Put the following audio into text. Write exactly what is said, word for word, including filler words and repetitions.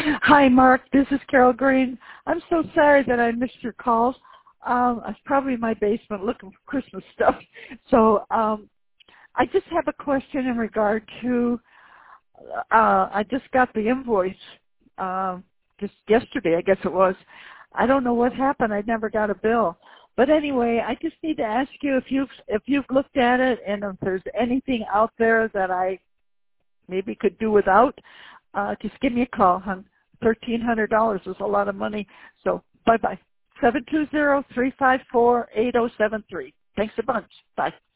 Hi, Mark. This is Carol Green. I'm so sorry that I missed your calls. Um, I was probably in my basement looking for Christmas stuff. So um, I just have a question in regard to, uh, I just got the invoice uh, just yesterday, I guess it was. I don't know what happened. I never got a bill. But anyway, I just need to ask you if you've, if you've looked at it and if there's anything out there that I maybe could do without. Uh, just give me a call, hon. thirteen hundred dollars is a lot of money. So bye-bye. seven two zero, three five four, eight zero seven three. Thanks a bunch. Bye.